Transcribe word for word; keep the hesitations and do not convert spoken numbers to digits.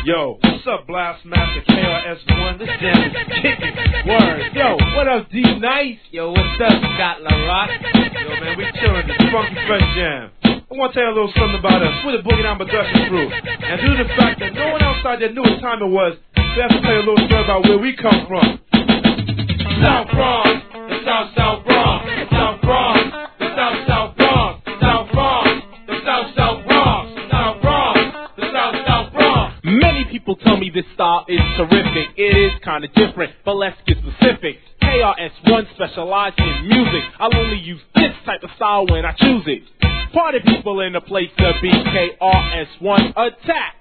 Yo, what's up, Blast Master K R S One? This jam is kicking. Word. Yo, what up, D Nice? Yo, what's up, Scott LaRock? Yo, man, we chillin' this funky fresh jam. I want to tell you a little something about us. We're the Boogie Down Production crew. And due to the fact that no one outside there knew what time it was, we have to tell you a little story about where we come from. South Bronx, the South South Bronx, the South Bronx, the South South Bronx, South Bronx, the South South Bronx, South Bronx, the South South Bronx. Many people tell me this style is terrific. It is kind of different, but let's get specific. K R S One specializes in music. I'll only use this type of style when I choose it. Party people in the place to be K R S One attack.